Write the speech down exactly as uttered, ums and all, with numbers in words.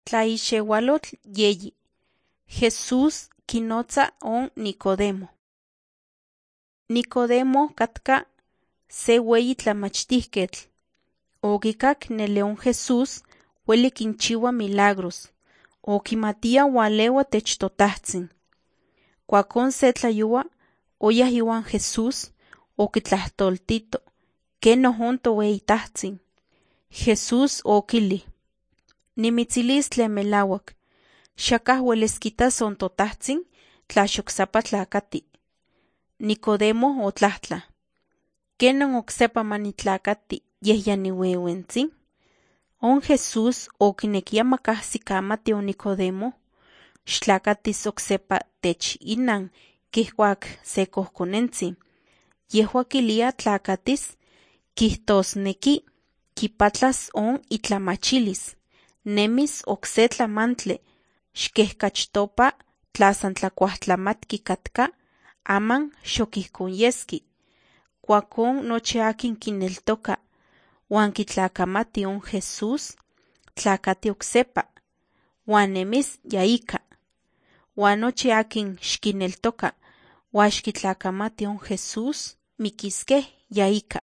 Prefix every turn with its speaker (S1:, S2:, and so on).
S1: Tlaixeualotl yeyi. Jesús kinotza on Nicodemo. Nicodemo katka se weyi tlamachtihketl. Okikak nele on Jesús ueli kinchiua milagros. Okimatia walewa tech totahtsin. Kuakon se tlayua oyah iuan Jesús okitlahtoltito ken ohon toweitahtsin. Jesús okili: Nimitzilis tlen melauak, xakaj uelis kitas on totahtsin tla xoksapa tlakati. Nicodemo otlahtla: ¿Kenon oksepa manitlakati yeh ya niueuentsin? On Jesús okinekia makajsikamati on Nicodemo, xtlakatis oksepa tech inan kihkuak se kohkonentsin. Yehua kilia tlakatis, kihtosneki kipatlas on itlamachilis, nemis okse tlamantli, xkeh kachtopa tla san tlakuahtlamatki katka, aman xokihkon yeski. Kuakon nochi akin kineltoka uan kitlakamati on Jesús, tlakati oksepa, uan nemis yaika. Uan nochi akin xkineltoka uan xkitlakamati on Jesús, mikiskeh yaika.